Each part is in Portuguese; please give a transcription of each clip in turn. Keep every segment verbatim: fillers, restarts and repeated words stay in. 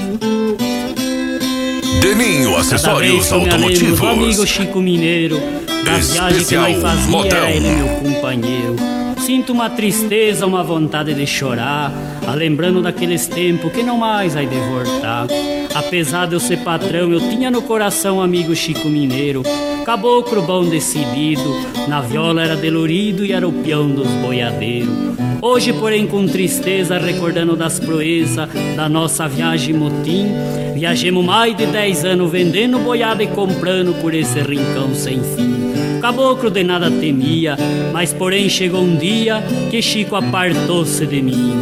Deninho Acessórios Automotivos. Do amigo Chico Mineiro, das viagens que nós fazia, era ele meu companheiro. Sinto uma tristeza, uma vontade de chorar, a lembrando daqueles tempos que não mais vai de voltar. Apesar de eu ser patrão, eu tinha no coração um amigo Chico Mineiro, caboclo bom decidido, na viola era delorido e era o peão dos boiadeiros. Hoje, porém, com tristeza, recordando das proezas da nossa viagem motim, viajemos mais de dez anos vendendo boiada e comprando por esse rincão sem fim. Caboclo de nada temia, mas porém chegou um dia que Chico apartou-se de mim.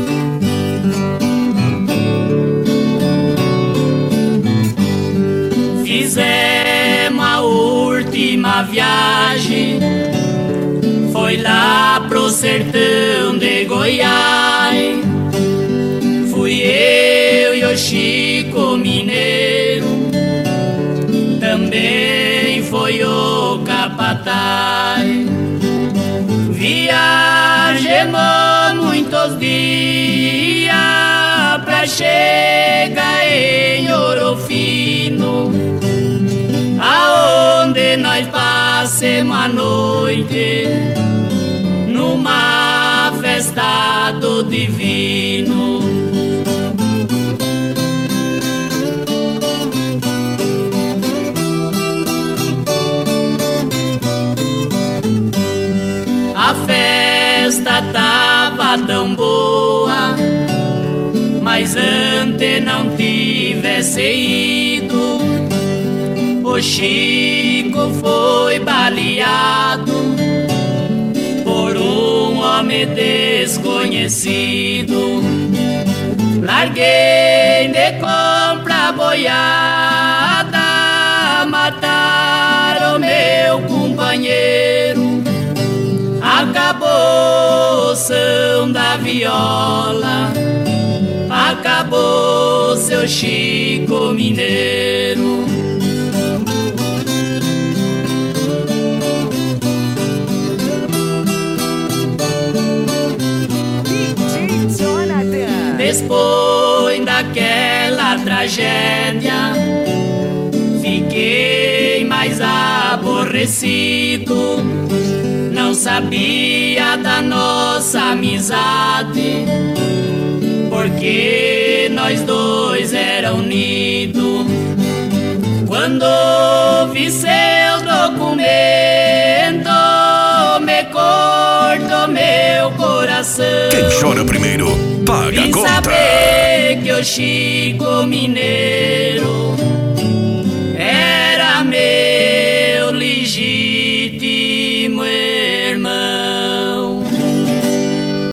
Fizemos a última viagem, foi lá pro sertão de Goiás. Fui eu e o Chico Mineiro, também foi o capataz. Viajemos muitos dias pra chegar em Ouro Fino, aonde nós passemos a noite numa festa do divino. A festa tava tão boa, mas antes não tivesse ido, o Chico foi baleado por um homem desconhecido. Larguei de compra boiada, mataram meu companheiro. Acabou o som da viola, acabou seu Chico Mineiro. Depois daquela tragédia, fiquei mais aborrecido. Não sabia da nossa amizade, porque nós dois era unidos. Quando vi seu documento, me cortou meu coração. Quem chora primeiro, paga a Vim conta. saber que o Chico Mineiro